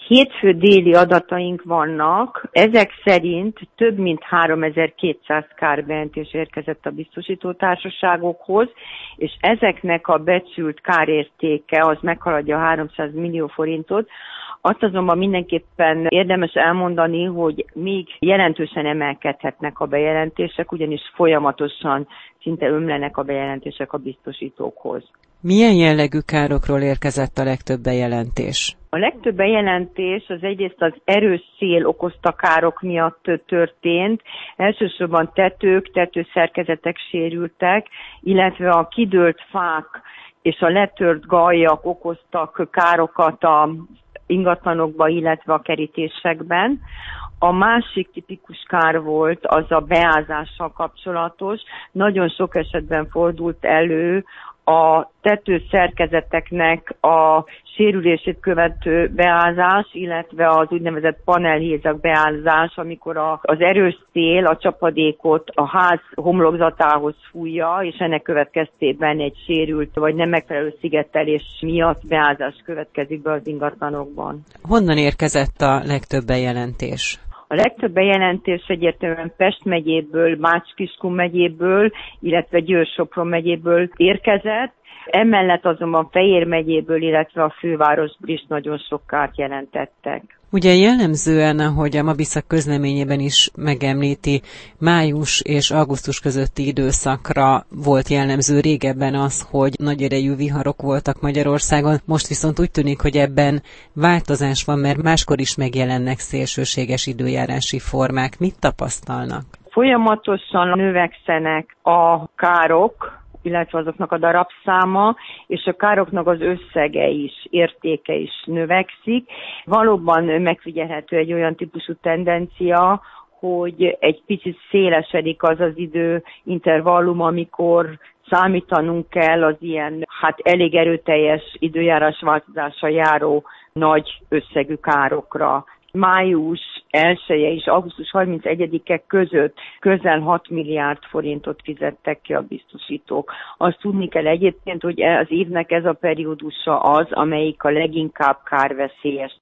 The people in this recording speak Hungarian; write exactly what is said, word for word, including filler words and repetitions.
Hétfő déli adataink vannak, ezek szerint több mint háromezer-kétszáz kárbejelentés érkezett a biztosító társaságokhoz, és ezeknek a becsült kárértéke az meghaladja háromszáz millió forintot. Azt azonban mindenképpen érdemes elmondani, hogy még jelentősen emelkedhetnek a bejelentések, ugyanis folyamatosan szinte ömlenek a bejelentések a biztosítókhoz. Milyen jellegű károkról érkezett a legtöbb bejelentés? A legtöbb bejelentés az egyrészt az erős szél okozta károk miatt történt, elsősorban tetők, tetőszerkezetek sérültek, illetve a kidőlt fák és a letört gallyak okoztak károkat a ingatlanokba, illetve a kerítésekben. A másik tipikus kár volt az a beázással kapcsolatos. Nagyon sok esetben fordult elő a tetőszerkezeteknek a sérülését követő beázás, illetve az úgynevezett panelhézak beázás, amikor a, az erős szél a csapadékot a ház homlokzatához fújja, és ennek következtében egy sérült vagy nem megfelelő szigetelés miatt beázás következik be az ingatlanokban. Honnan érkezett a legtöbb bejelentés? A legtöbb bejelentés egyértelműen Pest megyéből, Bács-Kiskun megyéből, illetve Győr-Sopron megyéből érkezett. Emellett azonban Fejér megyéből, illetve a fővárosból is nagyon sok kárt jelentettek. Ugye jellemzően, ahogy a Mabiszak közleményében is megemlíti, május és augusztus közötti időszakra volt jellemző régebben az, hogy nagy erejű viharok voltak Magyarországon. Most viszont úgy tűnik, hogy ebben változás van, mert máskor is megjelennek szélsőséges időjárási formák. Mit tapasztalnak? Folyamatosan növekszenek a károk, illetve azoknak a darabszáma, és a károknak az összege is, értéke is növekszik. Valóban megfigyelhető egy olyan típusú tendencia, hogy egy picit szélesedik az az időintervallum, amikor számítanunk kell az ilyen hát elég erőteljes időjárás változással járó nagy összegű károkra. Május elseje és augusztus harmincegyedike között közel hat milliárd forintot fizettek ki a biztosítók. Azt tudni kell egyébként, hogy az évnek ez a periódusa az, amelyik a leginkább kárveszélyes.